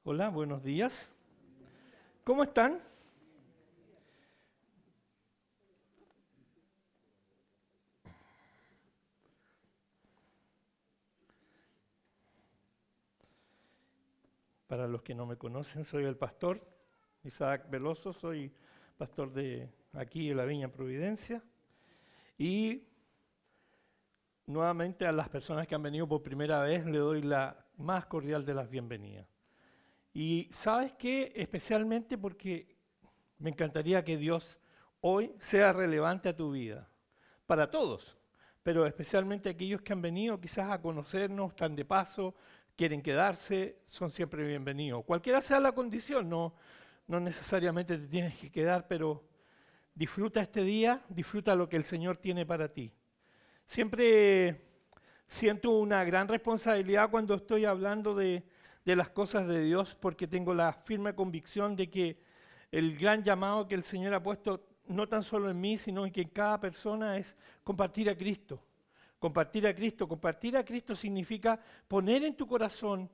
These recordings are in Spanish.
Hola, buenos días. ¿Cómo están? Para los que no me conocen, soy el pastor Isaac Veloso, soy pastor de aquí en la Viña Providencia. Y nuevamente a las personas que han venido por primera vez le doy la más cordial de las bienvenidas. Y sabes qué, especialmente porque me encantaría que Dios hoy sea relevante a tu vida, para todos, pero especialmente aquellos que han venido quizás a conocernos, están de paso, quieren quedarse, son siempre bienvenidos. Cualquiera sea la condición, no necesariamente te tienes que quedar, pero disfruta este día, disfruta lo que el Señor tiene para ti. Siempre siento una gran responsabilidad cuando estoy hablando de las cosas de Dios, porque tengo la firme convicción de que el gran llamado que el Señor ha puesto, no tan solo en mí, sino en que en cada persona, es compartir a Cristo. Compartir a Cristo. Compartir a Cristo significa poner en tu corazón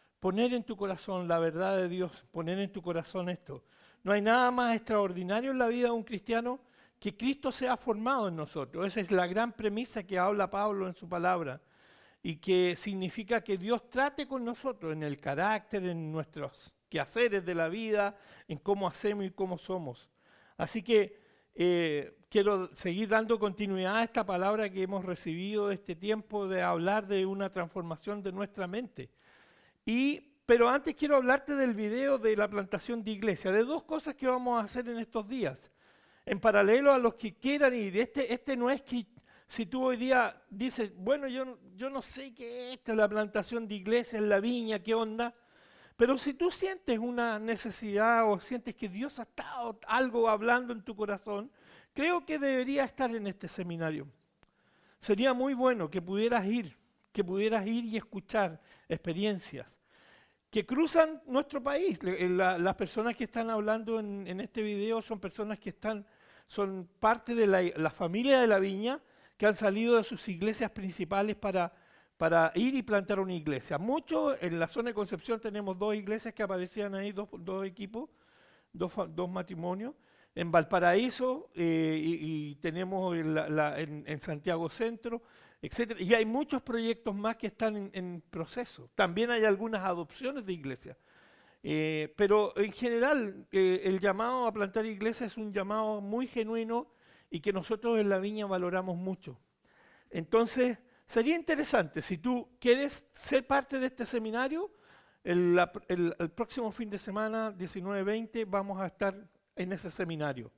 la verdad de Dios, poner en tu corazón esto. No hay nada más extraordinario en la vida de un cristiano que Cristo sea formado en nosotros. Esa es la gran premisa que habla Pablo en su palabra y que significa que Dios trate con nosotros en el carácter, en nuestros quehaceres de la vida, en cómo hacemos y cómo somos. Así que quiero seguir dando continuidad a esta palabra que hemos recibido este tiempo de hablar de una transformación de nuestra mente. Pero antes quiero hablarte del video de la plantación de iglesia, de dos cosas que vamos a hacer en estos días. En paralelo a los que quieran ir, este no es que si tú hoy día dices, bueno, yo no sé qué es esto, la plantación de iglesia en la viña, qué onda, pero si tú sientes una necesidad o sientes que Dios ha estado algo hablando en tu corazón, creo que debería estar en este seminario. Sería muy bueno que pudieras ir y escuchar experiencias que cruzan nuestro país. Las personas que están hablando en este video son personas que son parte de la familia de la viña, que han salido de sus iglesias principales para ir y plantar una iglesia. Muchos, en la zona de Concepción tenemos dos iglesias que aparecían ahí, dos equipos, dos matrimonios. En Valparaíso y tenemos en Santiago Centro, etcétera. Y hay muchos proyectos más que están en proceso. También hay algunas adopciones de iglesias. Pero en general, el llamado a plantar iglesias es un llamado muy genuino y que nosotros en la viña valoramos mucho. Entonces, sería interesante, si tú quieres ser parte de este seminario, el próximo fin de semana, 19-20, vamos a estar en ese seminario.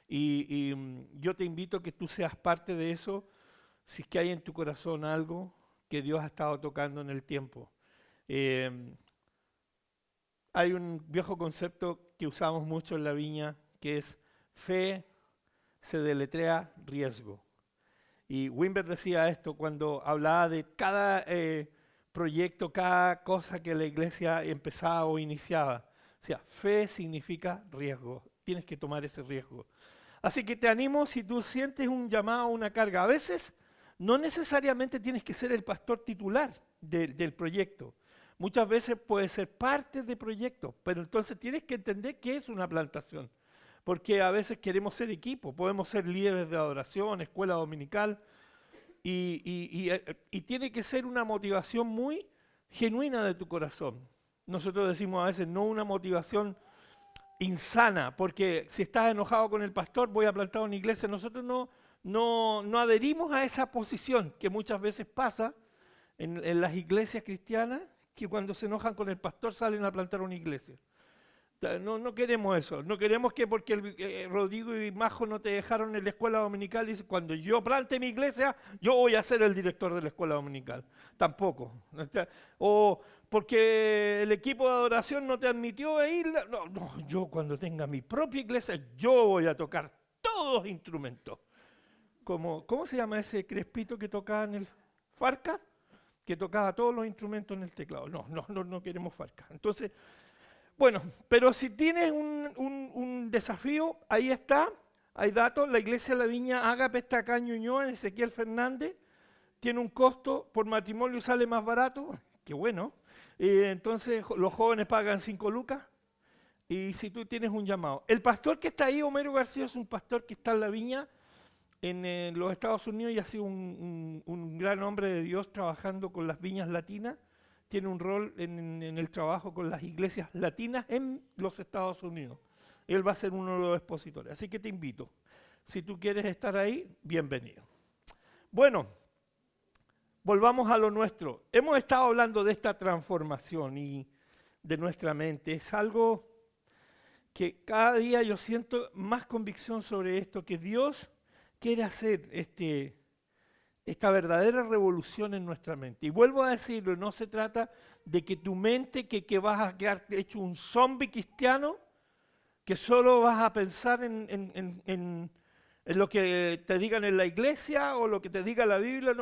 Yo te invito a que tú seas parte de eso, si es que hay en tu corazón algo que Dios ha estado tocando en el tiempo. Hay un viejo concepto que usamos mucho en la viña, que es fe se deletrea riesgo. Y Wimber decía esto cuando hablaba de cada proyecto, cada cosa que la iglesia empezaba o iniciaba. O sea, fe significa riesgo. Tienes que tomar ese riesgo. Así que te animo, si tú sientes un llamado, una carga. A veces no necesariamente tienes que ser el pastor titular del proyecto. Muchas veces puedes ser parte del proyecto, pero entonces tienes que entender qué es una plantación. Porque a veces queremos ser equipo, podemos ser líderes de adoración, escuela dominical, y tiene que ser una motivación muy genuina de tu corazón. Nosotros decimos a veces no una motivación insana, porque si estás enojado con el pastor, voy a plantar una iglesia. Nosotros no adherimos a esa posición que muchas veces pasa en las iglesias cristianas, que cuando se enojan con el pastor salen a plantar una iglesia. No queremos eso, no queremos que porque Rodrigo y Majo no te dejaron en la escuela dominical, dice, cuando yo plante mi iglesia, yo voy a ser el director de la escuela dominical. Tampoco. O porque el equipo de adoración no te admitió ir, no, yo cuando tenga mi propia iglesia, yo voy a tocar todos los instrumentos. ¿Cómo se llama ese crespito que tocaba en el Farca? Que tocaba todos los instrumentos en el teclado. No queremos Farca. Entonces, bueno, pero si tienes un desafío, ahí está, hay datos. La iglesia de la Viña Ágape está acá en Ñuñoa, en Ezequiel Fernández, tiene un costo, por matrimonio sale más barato, qué bueno, Entonces los jóvenes pagan 5 lucas. Y si tú tienes un llamado. El pastor que está ahí, Homero García, es un pastor que está en la viña en los Estados Unidos y ha sido un gran hombre de Dios trabajando con las viñas latinas. Tiene un rol en el trabajo con las iglesias latinas en los Estados Unidos. Él va a ser uno de los expositores. Así que te invito. Si tú quieres estar ahí, bienvenido. Bueno, volvamos a lo nuestro. Hemos estado hablando de esta transformación y de nuestra mente. Es algo que cada día yo siento más convicción sobre esto, que Dios quiere hacer esta verdadera revolución en nuestra mente. Y vuelvo a decirlo, no se trata de que tu mente, que vas a quedar hecho un zombie cristiano, que solo vas a pensar en lo que te digan en la iglesia o lo que te diga la Biblia.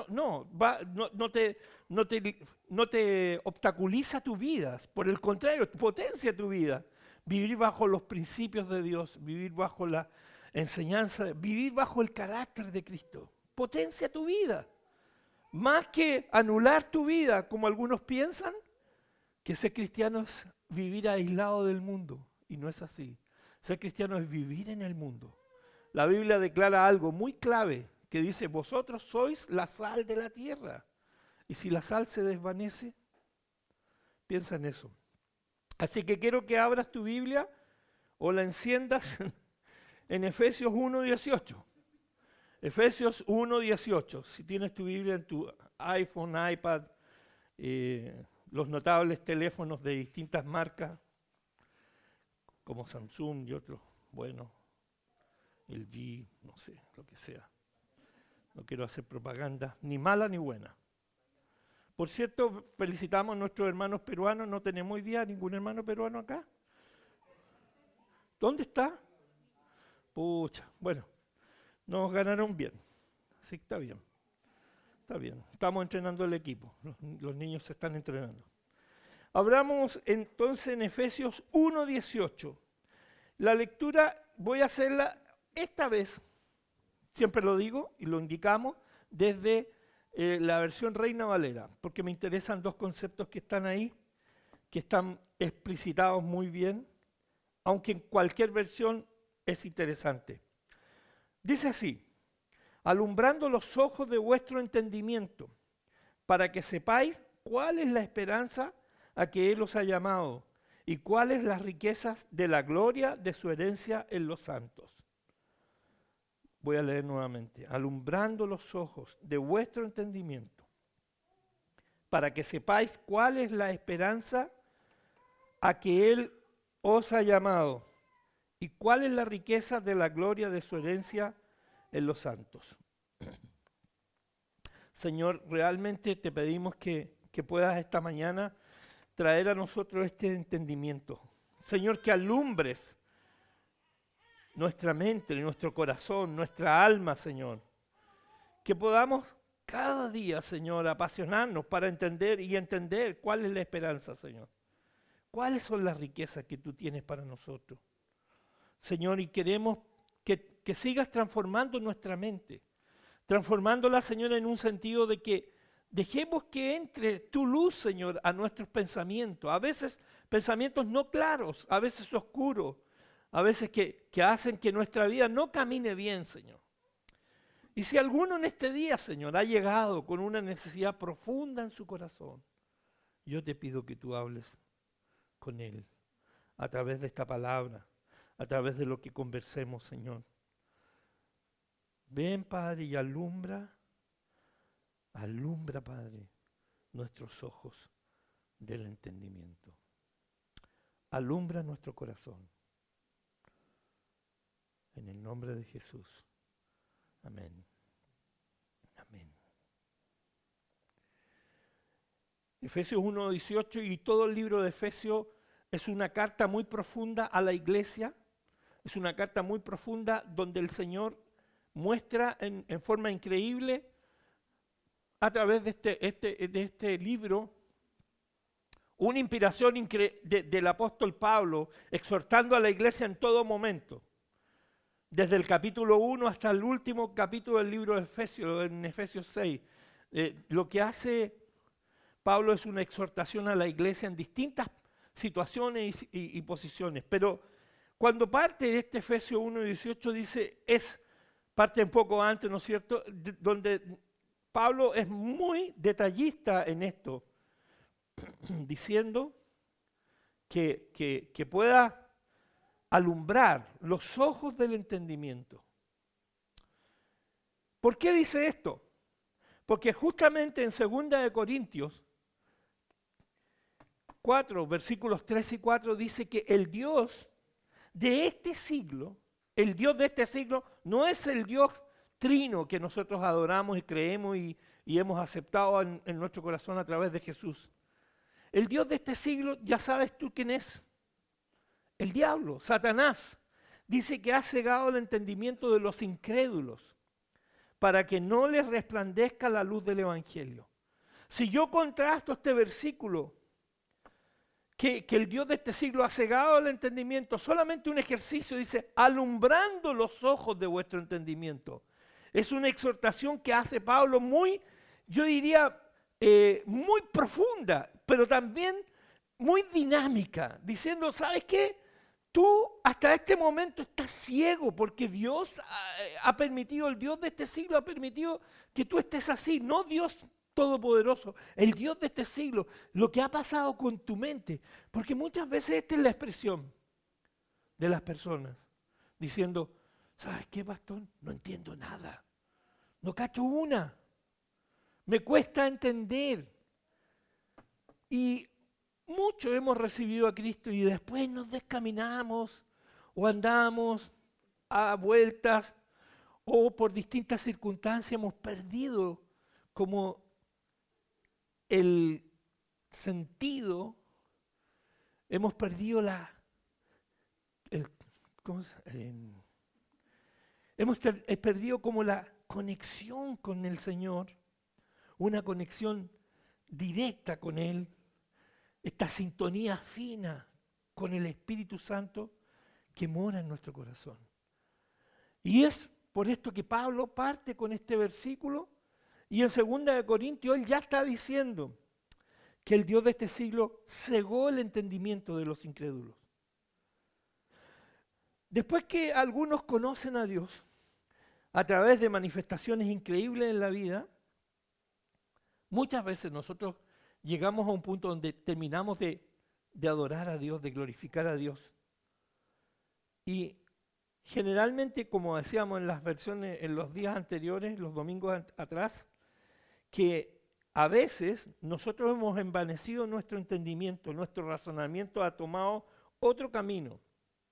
No te obstaculiza tu vida, por el contrario, potencia tu vida. Vivir bajo los principios de Dios, vivir bajo la enseñanza, vivir bajo el carácter de Cristo. Potencia tu vida. Más que anular tu vida, como algunos piensan, que ser cristiano es vivir aislado del mundo. Y no es así. Ser cristiano es vivir en el mundo. La Biblia declara algo muy clave, que dice, vosotros sois la sal de la tierra. Y si la sal se desvanece, piensa en eso. Así que quiero que abras tu Biblia o la enciendas en Efesios 1:18. Efesios 1:18. Si tienes tu Biblia en tu iPhone, iPad, los notables teléfonos de distintas marcas, como Samsung y otros, bueno, LG, no sé, lo que sea. No quiero hacer propaganda, ni mala ni buena. Por cierto, felicitamos a nuestros hermanos peruanos. No tenemos hoy día ningún hermano peruano acá. ¿Dónde está? Pucha, bueno, nos ganaron bien. Así que está bien. Está bien. Estamos entrenando el equipo. Los niños se están entrenando. Abramos entonces en Efesios 1:18. La lectura voy a hacerla esta vez. Siempre lo digo y lo indicamos desde la versión Reina Valera, porque me interesan dos conceptos que están ahí, que están explicitados muy bien, aunque en cualquier versión es interesante. Dice así, alumbrando los ojos de vuestro entendimiento, para que sepáis cuál es la esperanza a que Él os ha llamado y cuáles las riquezas de la gloria de su herencia en los santos. Voy a leer nuevamente. Alumbrando los ojos de vuestro entendimiento, para que sepáis cuál es la esperanza a que Él os ha llamado y cuál es la riqueza de la gloria de su herencia en los santos. Señor, realmente te pedimos que puedas esta mañana traer a nosotros este entendimiento. Señor, que alumbres nuestra mente, nuestro corazón, nuestra alma, Señor. Que podamos cada día, Señor, apasionarnos para entender cuál es la esperanza, Señor. ¿Cuáles son las riquezas que tú tienes para nosotros? Señor, y queremos que sigas transformando nuestra mente. Transformándola, Señor, en un sentido de que dejemos que entre tu luz, Señor, a nuestros pensamientos. A veces pensamientos no claros, a veces oscuros. A veces que hacen que nuestra vida no camine bien, Señor. Y si alguno en este día, Señor, ha llegado con una necesidad profunda en su corazón, yo te pido que tú hables con él a través de esta palabra, a través de lo que conversemos, Señor. Ven, Padre, y alumbra, Padre, nuestros ojos del entendimiento. Alumbra nuestro corazón. En el nombre de Jesús. Amén. Amén. Efesios 1:18 y todo el libro de Efesios es una carta muy profunda a la iglesia. Es una carta muy profunda donde el Señor muestra en forma increíble a través de este libro una inspiración del apóstol Pablo exhortando a la iglesia en todo momento. Desde el capítulo 1 hasta el último capítulo del libro de Efesios, en Efesios 6, lo que hace Pablo es una exhortación a la iglesia en distintas situaciones y posiciones. Pero cuando parte de este Efesios 1:18 dice, parte un poco antes, ¿no es cierto?, donde Pablo es muy detallista en esto, diciendo que pueda alumbrar los ojos del entendimiento. ¿Por qué dice esto? Porque justamente en 2 Corintios 4, versículos 3 y 4 dice que el Dios de este siglo, el Dios de este siglo no es el Dios trino que nosotros adoramos y creemos y hemos aceptado en nuestro corazón a través de Jesús. El Dios de este siglo, ya sabes tú quién es. El diablo, Satanás. Dice que ha cegado el entendimiento de los incrédulos para que no les resplandezca la luz del Evangelio. Si yo contrasto este versículo, que el Dios de este siglo ha cegado el entendimiento, solamente un ejercicio, dice, alumbrando los ojos de vuestro entendimiento. Es una exhortación que hace Pablo muy, yo diría, muy profunda, pero también muy dinámica, diciendo, ¿sabes qué? Tú hasta este momento estás ciego porque Dios ha permitido, el Dios de este siglo ha permitido que tú estés así, no Dios Todopoderoso, el Dios de este siglo, lo que ha pasado con tu mente, porque muchas veces esta es la expresión de las personas, diciendo, ¿sabes qué, pastor? No entiendo nada, no cacho una, me cuesta entender. Y muchos hemos recibido a Cristo y después nos descaminamos o andamos a vueltas o por distintas circunstancias hemos perdido como el sentido, hemos perdido hemos perdido como la conexión con el Señor, una conexión directa con Él, esta sintonía fina con el Espíritu Santo que mora en nuestro corazón. Y es por esto que Pablo parte con este versículo y en 2 Corintios él ya está diciendo que el Dios de este siglo cegó el entendimiento de los incrédulos. Después que algunos conocen a Dios a través de manifestaciones increíbles en la vida, muchas veces nosotros llegamos a un punto donde terminamos de adorar a Dios, de glorificar a Dios. Y generalmente, como decíamos en las versiones, en los días anteriores, los domingos atrás, que a veces nosotros hemos envanecido nuestro entendimiento, nuestro razonamiento ha tomado otro camino.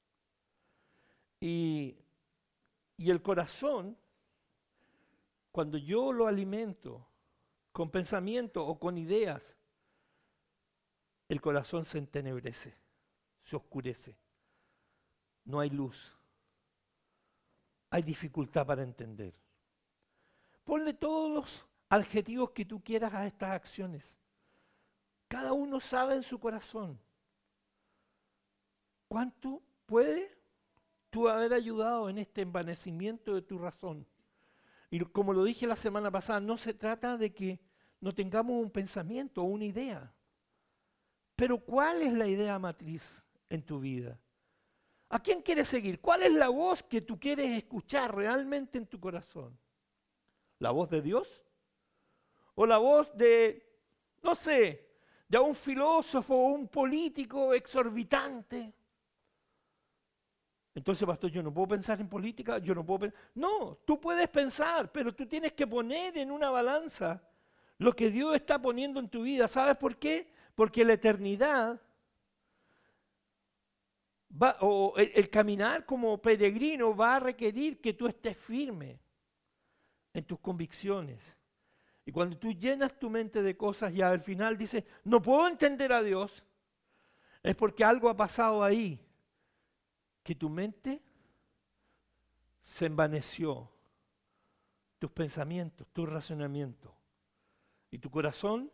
Y el corazón, cuando yo lo alimento con pensamiento o con ideas, el corazón se entenebrece, se oscurece, no hay luz, hay dificultad para entender. Ponle todos los adjetivos que tú quieras a estas acciones. Cada uno sabe en su corazón cuánto puede tú haber ayudado en este envanecimiento de tu razón. Y como lo dije la semana pasada, no se trata de que no tengamos un pensamiento o una idea. Pero ¿cuál es la idea matriz en tu vida? ¿A quién quieres seguir? ¿Cuál es la voz que tú quieres escuchar realmente en tu corazón? ¿La voz de Dios? ¿O la voz de, no sé, de un filósofo o un político exorbitante? Entonces, pastor, yo no puedo pensar en política, yo no puedo pensar. No, tú puedes pensar, pero tú tienes que poner en una balanza lo que Dios está poniendo en tu vida. ¿Sabes por qué? Porque la eternidad o el caminar como peregrino va a requerir que tú estés firme en tus convicciones. Y cuando tú llenas tu mente de cosas y al final dices, no puedo entender a Dios, es porque algo ha pasado ahí, que tu mente se envaneció, tus pensamientos, tu razonamiento, y tu corazón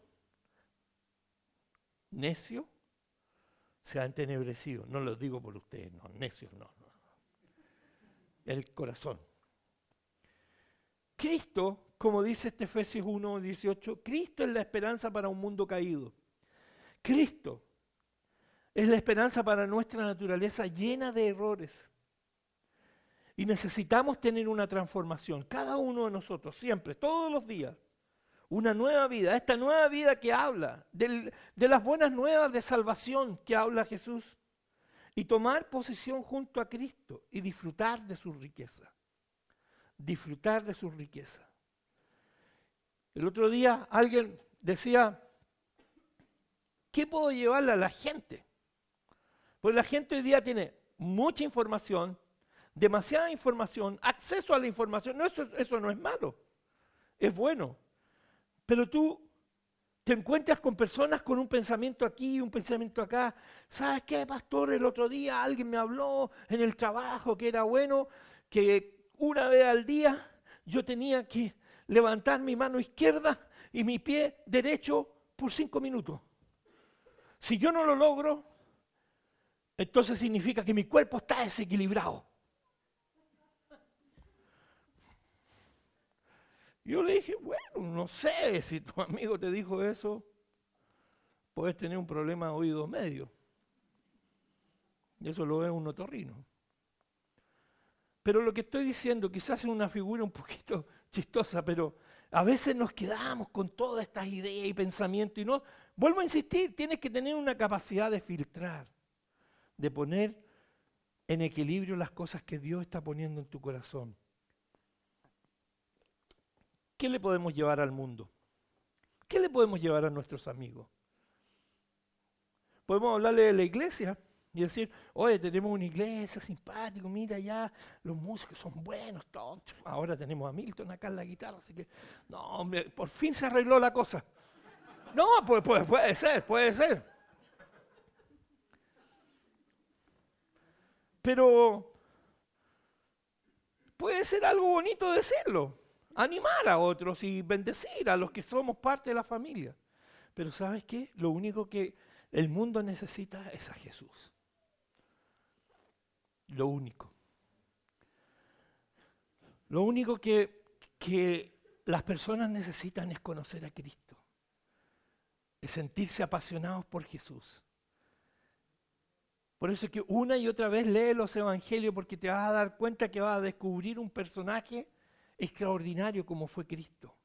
necio se ha entenebrecido. No lo digo por ustedes, no, necios no. El corazón. Cristo, como dice este Efesios 1:18, Cristo es la esperanza para un mundo caído. Cristo es la esperanza para nuestra naturaleza llena de errores. Y necesitamos tener una transformación, cada uno de nosotros, siempre, todos los días. Una nueva vida, esta nueva vida que habla, de las buenas nuevas de salvación que habla Jesús. Y tomar posición junto a Cristo y disfrutar de su riqueza. Disfrutar de su riqueza. El otro día alguien decía, ¿qué puedo llevarle a la gente? Porque la gente hoy día tiene mucha información, demasiada información, acceso a la información. No, eso no es malo, es bueno. Pero tú te encuentras con personas con un pensamiento aquí y un pensamiento acá. ¿Sabes qué, pastor? El otro día alguien me habló en el trabajo que era bueno, que una vez al día yo tenía que levantar mi mano izquierda y mi pie derecho por 5 minutos. Si yo no lo logro, entonces significa que mi cuerpo está desequilibrado. Yo le dije, bueno, no sé, si tu amigo te dijo eso, puedes tener un problema de oído medio. Y eso lo ve un otorrino. Pero lo que estoy diciendo, quizás es una figura un poquito chistosa, pero a veces nos quedamos con todas estas ideas y pensamientos y no, vuelvo a insistir, tienes que tener una capacidad de filtrar, de poner en equilibrio las cosas que Dios está poniendo en tu corazón. ¿Qué le podemos llevar al mundo? ¿Qué le podemos llevar a nuestros amigos? Podemos hablarle de la iglesia y decir, oye, tenemos una iglesia simpática, mira ya, los músicos son buenos, todos. Ahora tenemos a Milton acá en la guitarra, así que, no, hombre, por fin se arregló la cosa. No, pues puede ser, puede ser. Pero puede ser algo bonito decirlo. Animar a otros y bendecir a los que somos parte de la familia. Pero ¿sabes qué? Lo único que el mundo necesita es a Jesús. Lo único. Lo único que las personas necesitan es conocer a Cristo. Es sentirse apasionados por Jesús. Por eso es que una y otra vez lee los evangelios porque te vas a dar cuenta que vas a descubrir un personaje extraordinario como fue Cristo,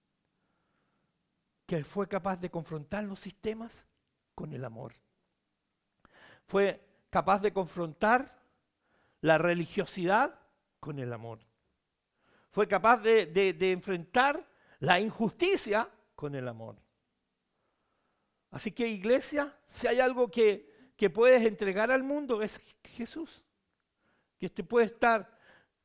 que fue capaz de confrontar los sistemas con el amor. Fue capaz de confrontar la religiosidad con el amor. Fue capaz de enfrentar la injusticia con el amor. Así que, iglesia, si hay algo que puedes entregar al mundo es Jesús, que te puede estar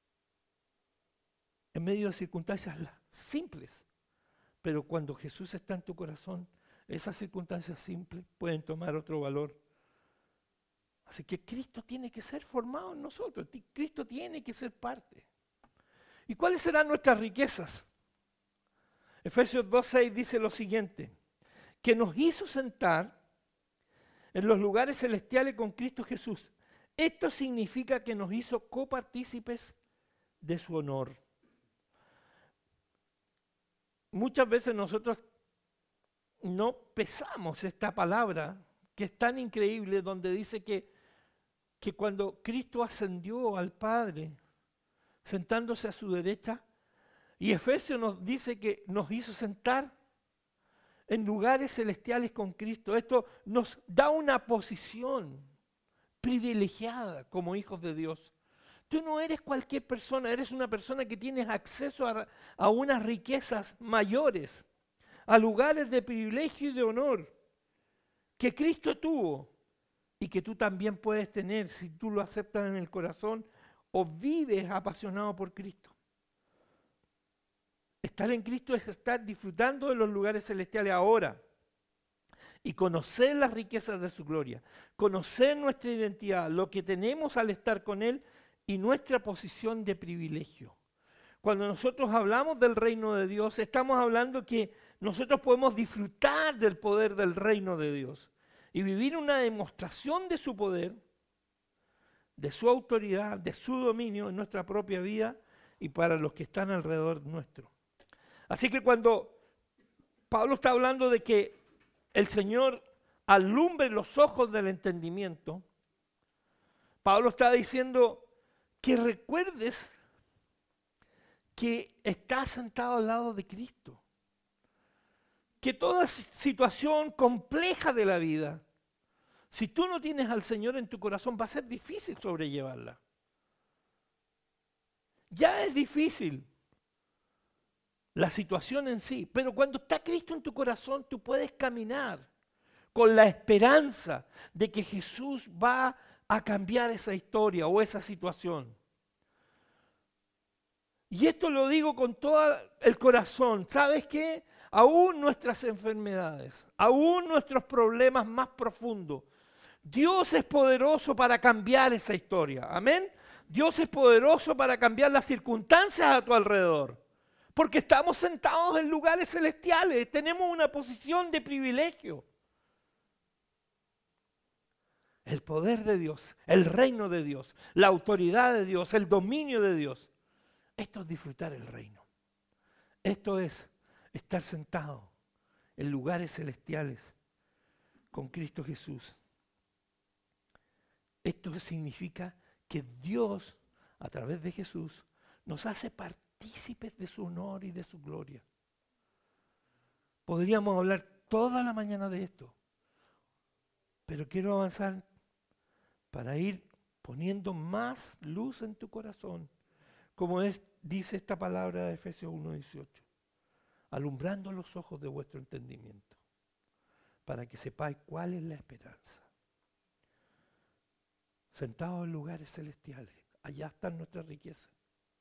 en medio de circunstancias simples, pero cuando Jesús está en tu corazón, esas circunstancias simples pueden tomar otro valor. Así que Cristo tiene que ser formado en nosotros, Cristo tiene que ser parte. ¿Y cuáles serán nuestras riquezas? Efesios 2:6 dice lo siguiente, que nos hizo sentar en los lugares celestiales con Cristo Jesús. Esto significa que nos hizo copartícipes de su honor. Muchas veces nosotros no pesamos esta palabra que es tan increíble, donde dice que cuando Cristo ascendió al Padre, sentándose a su derecha, y Efesios nos dice que nos hizo sentar en lugares celestiales con Cristo. Esto nos da una posición privilegiada como hijos de Dios. Tú no eres cualquier persona, eres una persona que tienes acceso a unas riquezas mayores, a lugares de privilegio y de honor que Cristo tuvo y que tú también puedes tener si tú lo aceptas en el corazón o vives apasionado por Cristo. Estar en Cristo es estar disfrutando de los lugares celestiales ahora y conocer las riquezas de su gloria, conocer nuestra identidad, lo que tenemos al estar con Él y nuestra posición de privilegio. Cuando nosotros hablamos del reino de Dios, estamos hablando que nosotros podemos disfrutar del poder del reino de Dios y vivir una demostración de su poder, de su autoridad, de su dominio en nuestra propia vida y para los que están alrededor nuestro. Así que cuando Pablo está hablando de que el Señor alumbre los ojos del entendimiento, Pablo está diciendo que recuerdes que estás sentado al lado de Cristo. Que toda situación compleja de la vida, si tú no tienes al Señor en tu corazón, va a ser difícil sobrellevarla. Ya es difícil la situación en sí, pero cuando está Cristo en tu corazón, tú puedes caminar con la esperanza de que Jesús va a cambiar esa historia o esa situación. Y esto lo digo con todo el corazón. ¿Sabes qué? Aún nuestras enfermedades, aún nuestros problemas más profundos, Dios es poderoso para cambiar esa historia. ¿Amén? Dios es poderoso para cambiar las circunstancias a tu alrededor. Porque estamos sentados en lugares celestiales, tenemos una posición de privilegio. El poder de Dios, el reino de Dios, la autoridad de Dios, el dominio de Dios. Esto es disfrutar el reino. Esto es estar sentado en lugares celestiales con Cristo Jesús. Esto significa que Dios, a través de Jesús, nos hace partícipes de su honor y de su gloria. Podríamos hablar toda la mañana de esto, pero quiero avanzar para ir poniendo más luz en tu corazón, como dice esta palabra de Efesios 1:18, alumbrando los ojos de vuestro entendimiento, para que sepáis cuál es la esperanza. Sentados en lugares celestiales, allá están nuestras riquezas.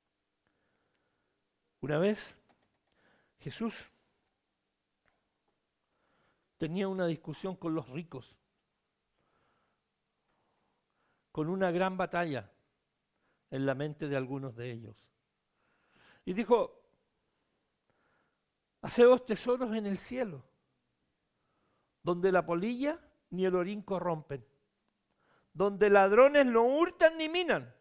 Una vez Jesús tenía una discusión con los ricos, con una gran batalla en la mente de algunos de ellos. Y dijo: haceos tesoros en el cielo, donde la polilla ni el orín corrompen, donde ladrones no hurtan ni minan.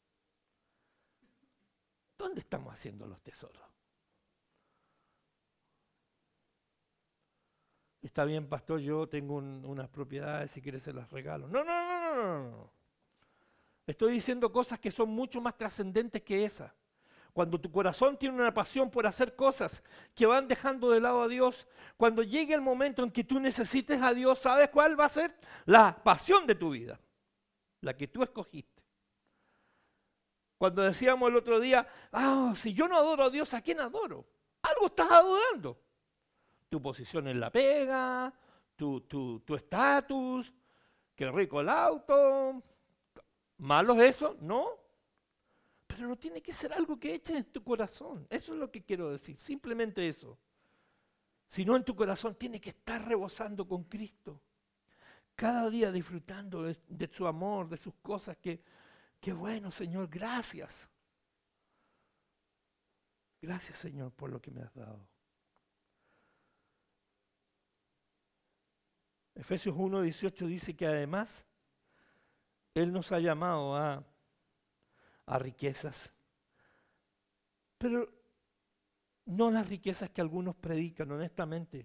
¿Dónde estamos haciendo los tesoros? Está bien, pastor, yo tengo unas propiedades, si quieres se las regalo. No. Estoy diciendo cosas que son mucho más trascendentes que esas. Cuando tu corazón tiene una pasión por hacer cosas que van dejando de lado a Dios, cuando llegue el momento en que tú necesites a Dios, ¿sabes cuál va a ser la pasión de tu vida? La que tú escogiste. Cuando decíamos el otro día, si yo no adoro a Dios, ¿a quién adoro? Algo estás adorando. Tu posición en la pega, tu estatus, qué rico el auto. ¿Malo es eso? No. Pero no tiene que ser algo que eches en tu corazón. Eso es lo que quiero decir, simplemente eso. Sino en tu corazón tiene que estar rebosando con Cristo. Cada día disfrutando de su amor, de sus cosas. Qué bueno, Señor, gracias. Gracias, Señor, por lo que me has dado. Efesios 1:18 dice que además Él nos ha llamado a riquezas, pero no las riquezas que algunos predican, honestamente.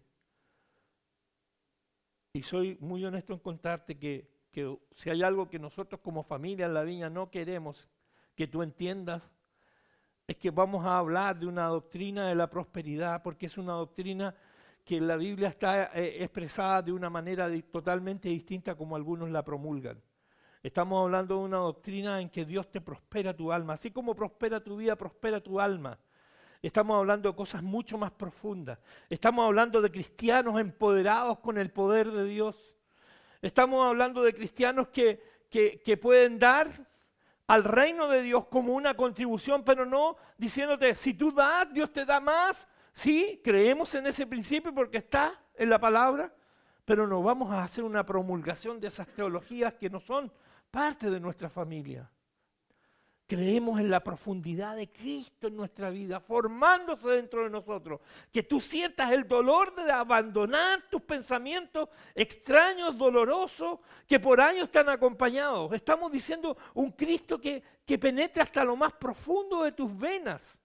Y soy muy honesto en contarte que si hay algo que nosotros como familia en la viña no queremos que tú entiendas, es que vamos a hablar de una doctrina de la prosperidad, porque es una doctrina que en la Biblia está expresada de una manera totalmente distinta como algunos la promulgan. Estamos hablando de una doctrina en que Dios te prospera tu alma. Así como prospera tu vida, prospera tu alma. Estamos hablando de cosas mucho más profundas. Estamos hablando de cristianos empoderados con el poder de Dios. Estamos hablando de cristianos que pueden dar al reino de Dios como una contribución, pero no diciéndote, si tú das, Dios te da más. Sí, creemos en ese principio porque está en la palabra, pero no vamos a hacer una promulgación de esas teologías que no son parte de nuestra familia. Creemos en la profundidad de Cristo en nuestra vida, formándose dentro de nosotros. Que tú sientas el dolor de abandonar tus pensamientos extraños, dolorosos, que por años te han acompañado. Estamos diciendo un Cristo que penetre hasta lo más profundo de tus venas.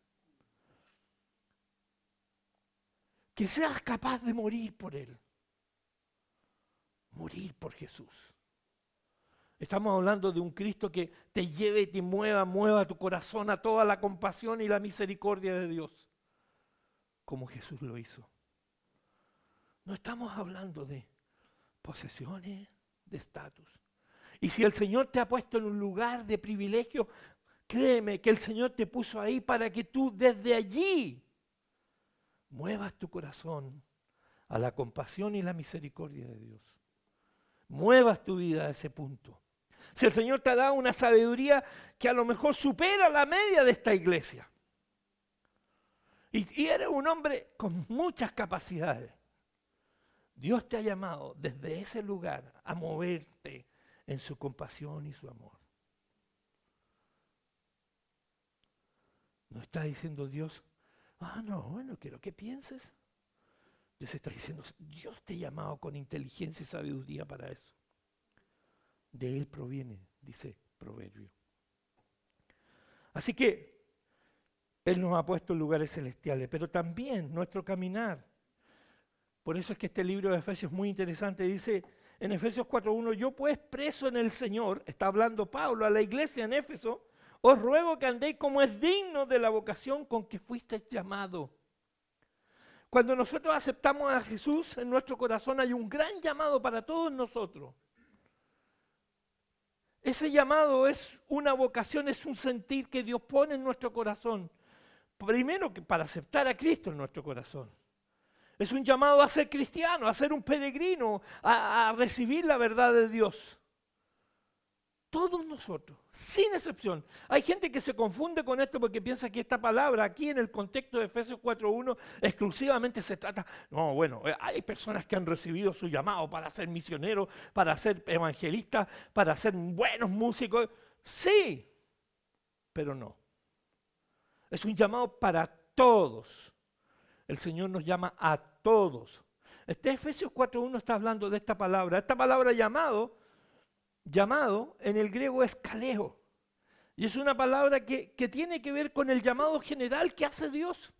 Que seas capaz de morir por Él. Morir por Jesús. Estamos hablando de un Cristo que te lleve y te mueva tu corazón a toda la compasión y la misericordia de Dios, como Jesús lo hizo. No estamos hablando de posesiones, de estatus. Y si el Señor te ha puesto en un lugar de privilegio, créeme que el Señor te puso ahí para que tú desde allí muevas tu corazón a la compasión y la misericordia de Dios. Muevas tu vida a ese punto. Si el Señor te ha dado una sabiduría que a lo mejor supera la media de esta iglesia. Y eres un hombre con muchas capacidades. Dios te ha llamado desde ese lugar a moverte en su compasión y su amor. No está diciendo Dios, no, bueno, quiero que pienses. Dios está diciendo, Dios te ha llamado con inteligencia y sabiduría para eso. De Él proviene, dice Proverbio. Así que Él nos ha puesto en lugares celestiales, pero también nuestro caminar. Por eso es que este libro de Efesios es muy interesante. Dice en Efesios 4:1, yo pues preso en el Señor, está hablando Pablo a la iglesia en Éfeso, os ruego que andéis como es digno de la vocación con que fuisteis llamado. Cuando nosotros aceptamos a Jesús en nuestro corazón hay un gran llamado para todos nosotros. Ese llamado es una vocación, es un sentir que Dios pone en nuestro corazón. Primero que para aceptar a Cristo en nuestro corazón. Es un llamado a ser cristiano, a ser un peregrino, a recibir la verdad de Dios. Todos nosotros, sin excepción. Hay gente que se confunde con esto porque piensa que esta palabra aquí en el contexto de Efesios 4:1 exclusivamente se trata. No, bueno, hay personas que han recibido su llamado para ser misioneros, para ser evangelistas, para ser buenos músicos. Sí, pero no. Es un llamado para todos. El Señor nos llama a todos. Este Efesios 4:1 está hablando de esta palabra. Esta palabra llamado en el griego es kaleo. Y es una palabra que tiene que ver con el llamado general que hace Dios.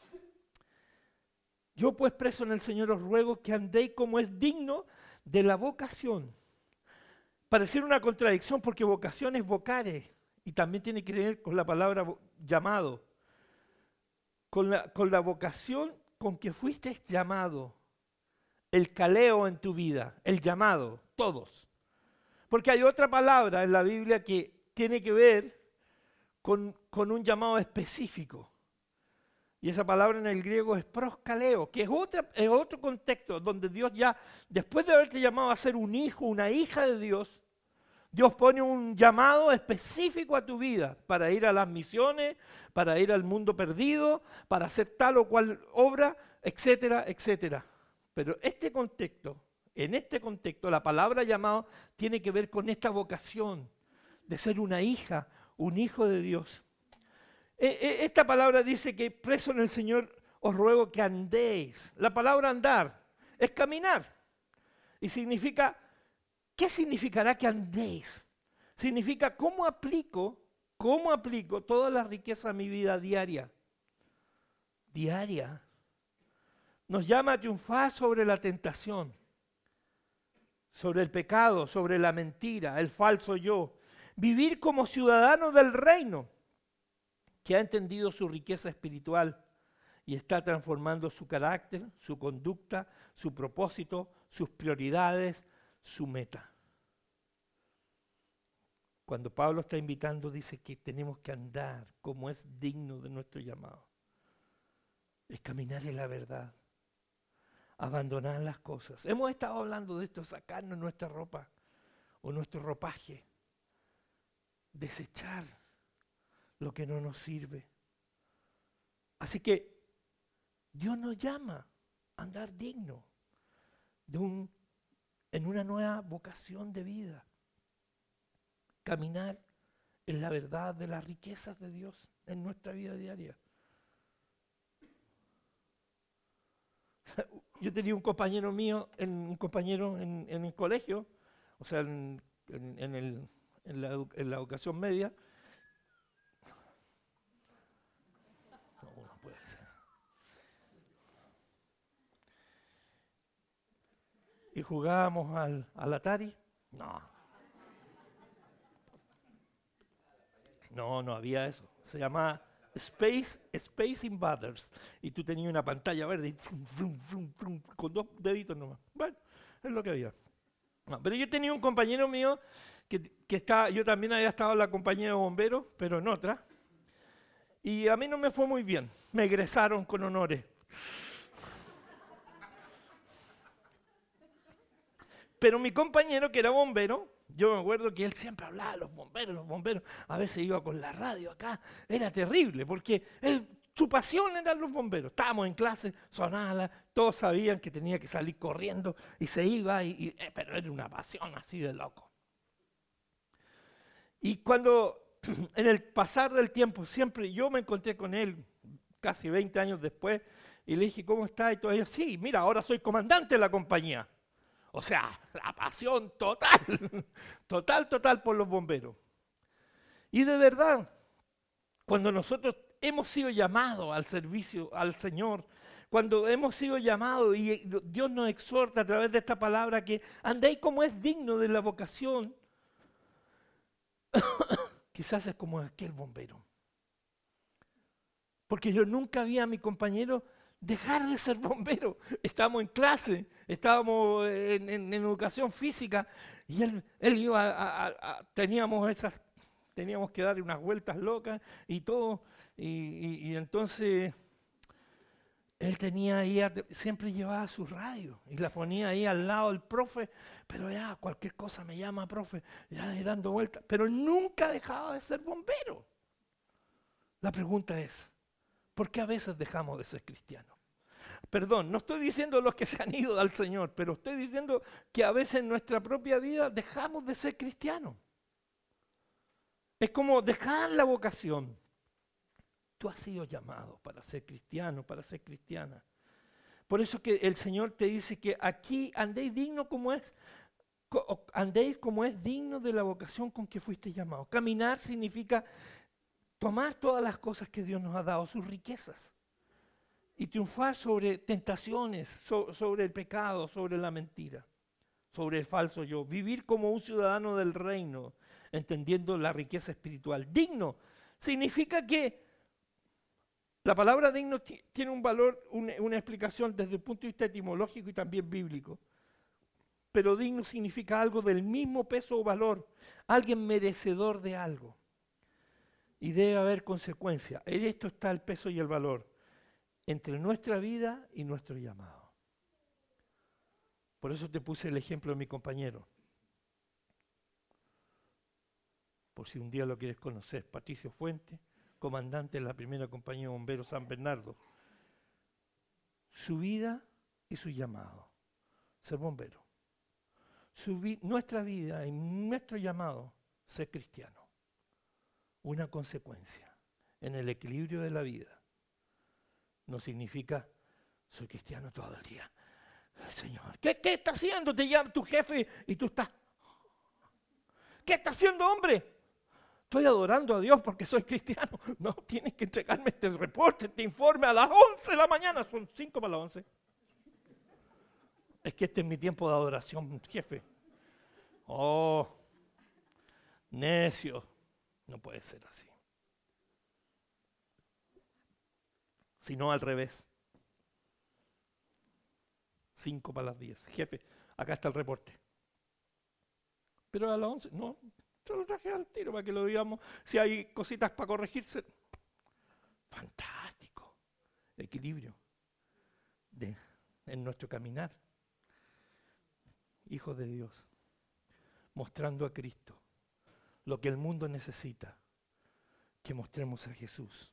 Yo pues preso en el Señor os ruego que andéis como es digno de la vocación. Pareciera una contradicción porque vocación es vocare y también tiene que ver con la palabra llamado. Con la vocación con que fuiste llamado. El kaleo en tu vida, el llamado, todos. Porque hay otra palabra en la Biblia que tiene que ver con un llamado específico. Y esa palabra en el griego es proskaleo, que es otro contexto donde Dios ya, después de haberte llamado a ser un hijo, una hija de Dios, Dios pone un llamado específico a tu vida para ir a las misiones, para ir al mundo perdido, para hacer tal o cual obra, etcétera, etcétera. Pero en este contexto, la palabra llamado tiene que ver con esta vocación de ser una hija, un hijo de Dios. Esta palabra dice que preso en el Señor os ruego que andéis. La palabra andar es caminar. Y significa, ¿qué significará que andéis? Significa cómo aplico toda la riqueza a mi vida diaria. Diaria. Nos llama a triunfar sobre la tentación, sobre el pecado, sobre la mentira, el falso yo. Vivir como ciudadano del reino, que ha entendido su riqueza espiritual y está transformando su carácter, su conducta, su propósito, sus prioridades, su meta. Cuando Pablo está invitando, dice que tenemos que andar como es digno de nuestro llamado. Es caminar en la verdad. Abandonar las cosas. Hemos estado hablando de esto, sacarnos nuestra ropa o nuestro ropaje. Desechar lo que no nos sirve. Así que Dios nos llama a andar digno en una nueva vocación de vida. Caminar en la verdad de las riquezas de Dios en nuestra vida diaria. Yo tenía un compañero mío, en el colegio, o sea, en la educación media. No puede ser. Y jugábamos al Atari. No había eso. Se llamaba Space Invaders. Y tú tenías una pantalla verde y con 2 deditos nomás. Bueno, es lo que había. No, pero yo tenía un compañero mío yo también había estado en la compañía de bomberos, pero en otra. Y a mí no me fue muy bien. Me egresaron con honores. Pero mi compañero, que era bombero, yo me acuerdo que él siempre hablaba de los bomberos. A veces iba con la radio acá. Era terrible, porque su pasión eran los bomberos. Estábamos en clase, sonaba, todos sabían que tenía que salir corriendo y se iba, pero era una pasión así de loco. Y cuando, en el pasar del tiempo, siempre yo me encontré con él, casi 20 años después, y le dije, ¿cómo está? Y todavía, sí, mira, ahora soy comandante de la compañía. O sea, la pasión total por los bomberos. Y de verdad, cuando nosotros hemos sido llamados al servicio al Señor, cuando hemos sido llamados y Dios nos exhorta a través de esta palabra que andéis como es digno de la vocación, quizás es como aquel bombero. Porque yo nunca vi a mi compañero dejar de ser bombero. Estábamos en clase, estábamos en educación física y él iba teníamos que darle unas vueltas locas y todo. Y entonces él tenía ahí, siempre llevaba su radio y la ponía ahí al lado del profe, pero ya cualquier cosa me llama profe, ya dando vueltas. Pero nunca dejaba de ser bombero. La pregunta es, ¿por qué a veces dejamos de ser cristianos? Perdón, no estoy diciendo los que se han ido al Señor, pero estoy diciendo que a veces en nuestra propia vida dejamos de ser cristianos. Es como dejar la vocación. Tú has sido llamado para ser cristiano, para ser cristiana. Por eso que el Señor te dice que aquí andéis como es digno de la vocación con que fuiste llamado. Caminar significa tomar todas las cosas que Dios nos ha dado, sus riquezas, y triunfar sobre tentaciones, sobre el pecado, sobre la mentira, sobre el falso yo. Vivir como un ciudadano del reino, entendiendo la riqueza espiritual. Digno significa que la palabra digno tiene un valor, una explicación desde el punto de vista etimológico y también bíblico. Pero digno significa algo del mismo peso o valor, alguien merecedor de algo. Y debe haber consecuencia. En esto está el peso y el valor entre nuestra vida y nuestro llamado. Por eso te puse el ejemplo de mi compañero. Por si un día lo quieres conocer, Patricio Fuente, comandante de la primera compañía de bomberos San Bernardo. Su vida y su llamado, ser bombero. Nuestra vida y nuestro llamado, ser cristiano. Una consecuencia en el equilibrio de la vida. No significa, soy cristiano todo el día. Señor, ¿qué está haciendo? Te llama tu jefe y tú estás. ¿Qué está haciendo, hombre? Estoy adorando a Dios porque soy cristiano. No, tienes que entregarme este reporte, este informe a las 11 de la mañana. Son 5 para las 11. Es que este es mi tiempo de adoración, jefe. Oh, necio. No puede ser así. Sino al revés. 5 para las 10. Jefe, acá está el reporte. Pero a las 11, no, yo lo traje al tiro para que lo digamos. Si hay cositas para corregirse. Fantástico. Equilibrio en nuestro caminar. Hijos de Dios. Mostrando a Cristo. Lo que el mundo necesita. Que mostremos a Jesús.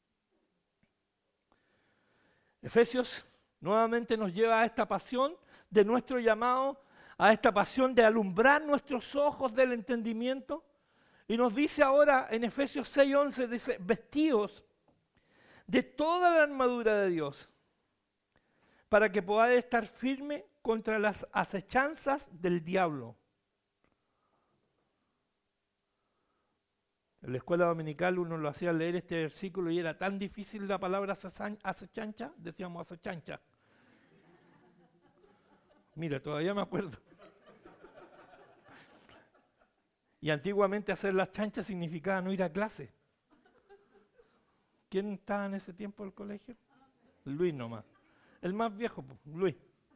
Efesios nuevamente nos lleva a esta pasión de nuestro llamado, a esta pasión de alumbrar nuestros ojos del entendimiento. Y nos dice ahora en Efesios 6:11, dice, vestidos de toda la armadura de Dios, para que podáis estar firme contra las acechanzas del diablo. En la escuela dominical uno lo hacía leer este versículo y era tan difícil la palabra acechancha, decíamos acechancha. Mira, todavía me acuerdo. Y antiguamente hacer las chanchas significaba no ir a clase. ¿Quién estaba en ese tiempo del colegio? Luis nomás. El más viejo, Luis.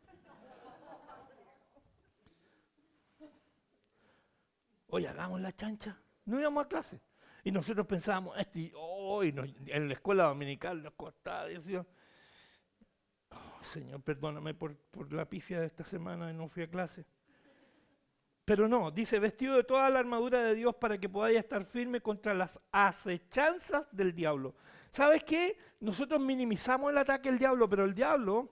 Oye, hagamos la chancha. No íbamos a clase. Y nosotros pensábamos, en la escuela dominical nos costaba, decíamos, oh, Señor, perdóname por la pifia de esta semana y no fui a clase. Pero no, dice, vestido de toda la armadura de Dios para que podáis estar firme contra las acechanzas del diablo. ¿Sabes qué? Nosotros minimizamos el ataque del diablo, pero el diablo,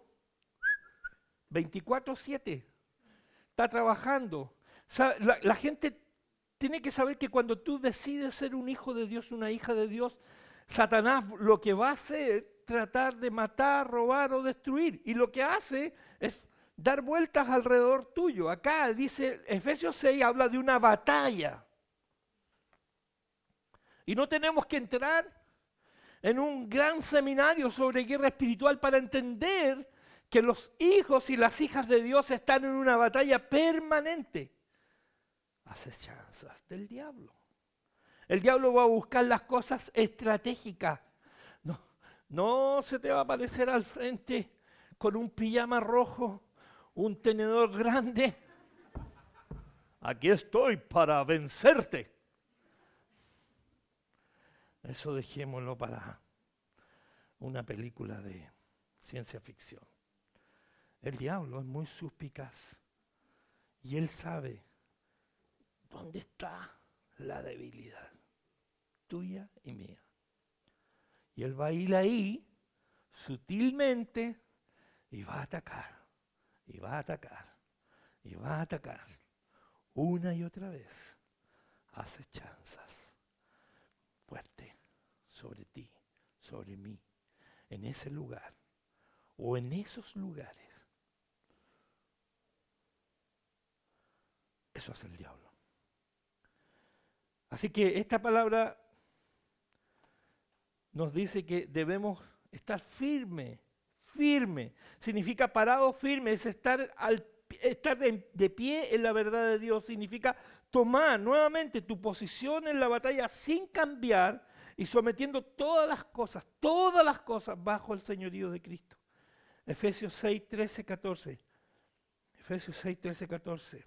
24/7, está trabajando. La gente tiene que saber que cuando tú decides ser un hijo de Dios, una hija de Dios, Satanás lo que va a hacer es tratar de matar, robar o destruir. Y lo que hace es dar vueltas alrededor tuyo. Acá dice, Efesios 6 habla de una batalla. Y no tenemos que entrar en un gran seminario sobre guerra espiritual para entender que los hijos y las hijas de Dios están en una batalla permanente. Acechanzas del diablo. El diablo va a buscar las cosas estratégicas. No se te va a aparecer al frente con un pijama rojo, un tenedor grande. Aquí estoy para vencerte. Eso dejémoslo para una película de ciencia ficción. El diablo es muy suspicaz y él sabe dónde está la debilidad tuya y mía. Y él va a ir ahí sutilmente y va a atacar, y va a atacar, y va a atacar una y otra vez. Acechanzas fuertes sobre ti, sobre mí, en ese lugar o en esos lugares. Eso hace el diablo. Así que esta palabra nos dice que debemos estar firme. Significa parado firme, es estar de pie en la verdad de Dios. Significa tomar nuevamente tu posición en la batalla sin cambiar y sometiendo todas las cosas bajo el señorío de Cristo. Efesios 6, 13, 14. Efesios 6, 13, 14.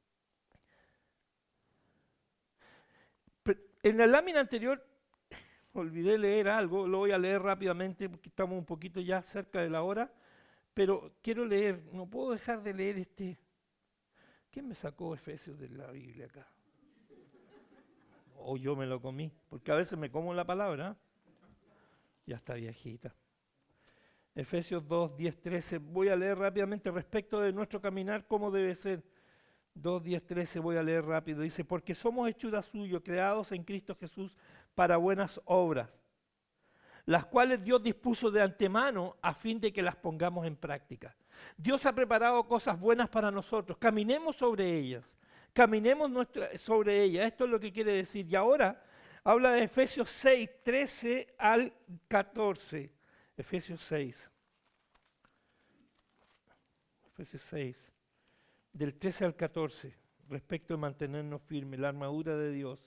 En la lámina anterior olvidé leer algo, lo voy a leer rápidamente porque estamos un poquito ya cerca de la hora, pero quiero leer, no puedo dejar de leer este. ¿Quién me sacó Efesios de la Biblia acá? O yo me lo comí, porque a veces me como la palabra, ya está viejita. Efesios 2, 10, 13, voy a leer rápidamente respecto de nuestro caminar, cómo debe ser. 2, 10, 13, voy a leer rápido. Dice, porque somos hechura suya, creados en Cristo Jesús para buenas obras, las cuales Dios dispuso de antemano a fin de que las pongamos en práctica. Dios ha preparado cosas buenas para nosotros. Caminemos sobre ellas. Sobre ellas. Esto es lo que quiere decir. Y ahora habla de Efesios 6, 13 al 14. Efesios 6. Efesios 6. Del 13 al 14, respecto de mantenernos firmes, la armadura de Dios.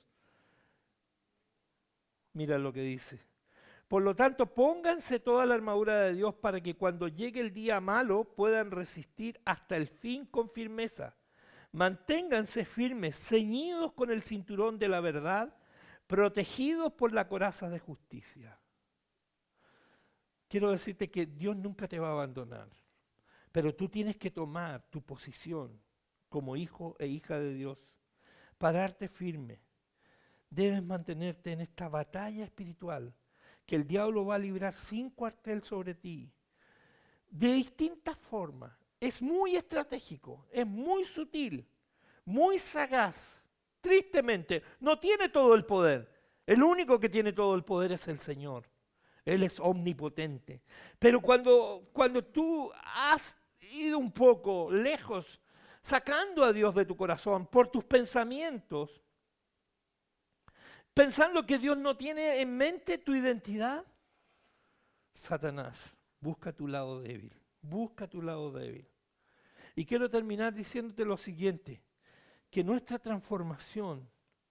Mira lo que dice. Por lo tanto, pónganse toda la armadura de Dios para que cuando llegue el día malo puedan resistir hasta el fin con firmeza. Manténganse firmes, ceñidos con el cinturón de la verdad, protegidos por la coraza de justicia. Quiero decirte que Dios nunca te va a abandonar. Pero tú tienes que tomar tu posición como hijo e hija de Dios, pararte firme. Debes mantenerte en esta batalla espiritual que el diablo va a librar sin cuartel sobre ti, de distintas formas. Es muy estratégico, es muy sutil, muy sagaz, Tristemente, no tiene todo el poder. El único que tiene todo el poder es el Señor. Él es omnipotente. Pero cuando tú has ido un poco lejos, sacando a Dios de tu corazón por tus pensamientos, pensando que Dios no tiene en mente tu identidad, Satanás, busca tu lado débil. Busca tu lado débil. Y quiero terminar diciéndote lo siguiente, que nuestra transformación,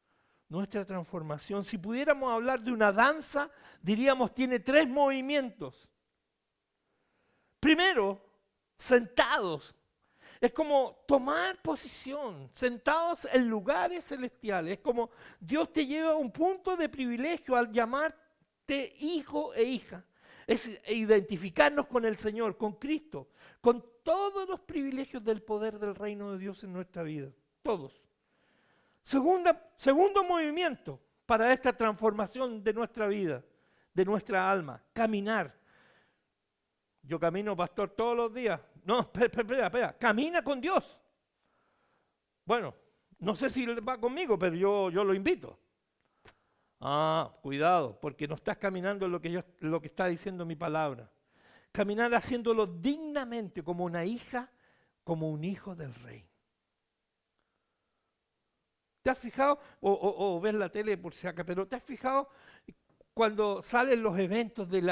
si pudiéramos hablar de una danza, diríamos tiene 3 movimientos. Primero, sentados. Es como tomar posición, sentados en lugares celestiales. Es como Dios te lleva a un punto de privilegio al llamarte hijo e hija. Es identificarnos con el Señor, con Cristo, con todos los privilegios del poder del reino de Dios en nuestra vida. Todos. Segundo movimiento para esta transformación de nuestra vida, de nuestra alma, caminar. Yo camino, pastor, todos los días. No, espera, camina con Dios. Bueno, no sé si va conmigo, pero yo lo invito. Cuidado, porque no estás caminando en lo que está diciendo mi palabra. Caminar haciéndolo dignamente como una hija, como un hijo del rey. ¿Te has fijado? O ves la tele por si acaso, pero ¿te has fijado cuando salen los eventos de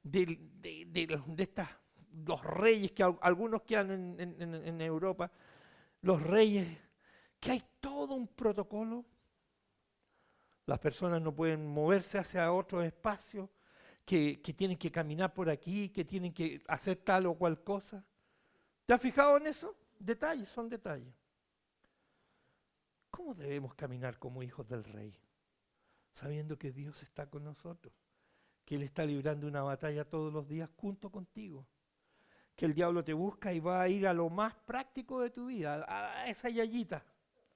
los reyes, que algunos quedan en Europa, los reyes, que hay todo un protocolo? Las personas no pueden moverse hacia otros espacios, que tienen que caminar por aquí, que tienen que hacer tal o cual cosa. ¿Te has fijado en eso? Detalles, son detalles. ¿Cómo debemos caminar como hijos del Rey? Sabiendo que Dios está con nosotros, que Él está librando una batalla todos los días junto contigo, que el diablo te busca y va a ir a lo más práctico de tu vida, a esa yayita.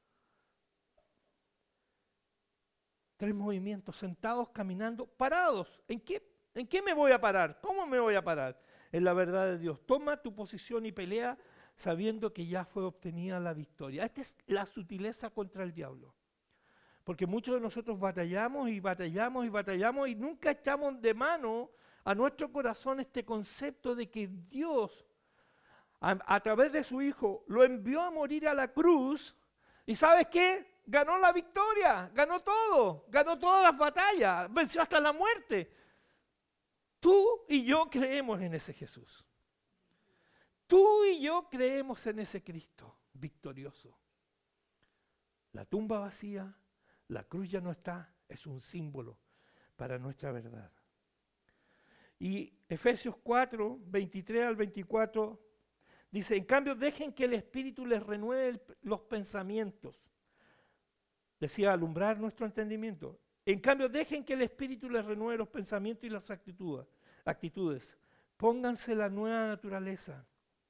3 movimientos, sentados, caminando, parados. ¿En qué me voy a parar? ¿Cómo me voy a parar? En la verdad de Dios. Toma tu posición y pelea sabiendo que ya fue obtenida la victoria. Esta es la sutileza contra el diablo. Porque muchos de nosotros batallamos y batallamos y batallamos y nunca echamos de mano a nuestro corazón este concepto de que Dios, a través de su Hijo, lo envió a morir a la cruz. ¿Y sabes qué? Ganó la victoria, ganó todo, ganó todas las batallas, venció hasta la muerte. Tú y yo creemos en ese Jesús. Tú y yo creemos en ese Cristo victorioso. La tumba vacía, la cruz ya no está, es un símbolo para nuestra verdad. Y Efesios 4, 23 al 24, dice, en cambio dejen que el Espíritu les renueve los pensamientos. Decía, alumbrar nuestro entendimiento. En cambio dejen que el Espíritu les renueve los pensamientos y las actitudes. Pónganse la nueva naturaleza,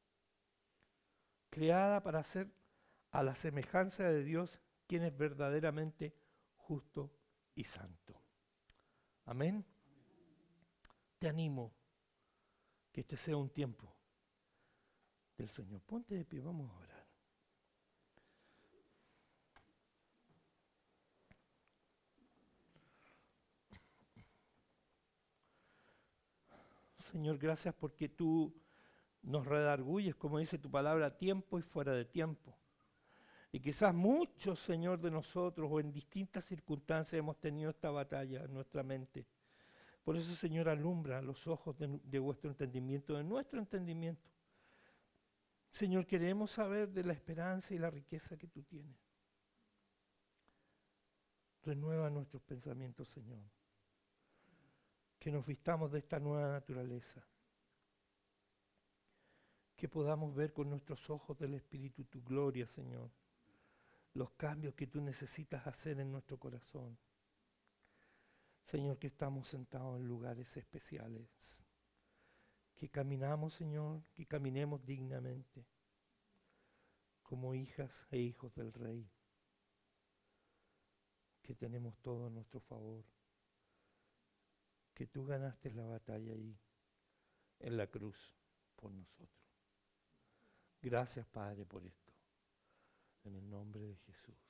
creada para ser a la semejanza de Dios, quien es verdaderamente justo y santo. Amén. Te animo que este sea un tiempo del Señor. Ponte de pie, vamos a orar. Señor, gracias porque tú nos redarguyes, como dice tu palabra, a tiempo y fuera de tiempo. Y quizás muchos, Señor, de nosotros o en distintas circunstancias hemos tenido esta batalla en nuestra mente. Por eso, Señor, alumbra los ojos de vuestro entendimiento, de nuestro entendimiento. Señor, queremos saber de la esperanza y la riqueza que tú tienes. Renueva nuestros pensamientos, Señor. Que nos vistamos de esta nueva naturaleza. Que podamos ver con nuestros ojos del Espíritu tu gloria, Señor. Los cambios que tú necesitas hacer en nuestro corazón. Señor, que estamos sentados en lugares especiales. Que caminamos, Señor, que caminemos dignamente. Como hijas e hijos del Rey. Que tenemos todo a nuestro favor. Que tú ganaste la batalla ahí, en la cruz, por nosotros. Gracias, Padre, por esto. En el nombre de Jesús.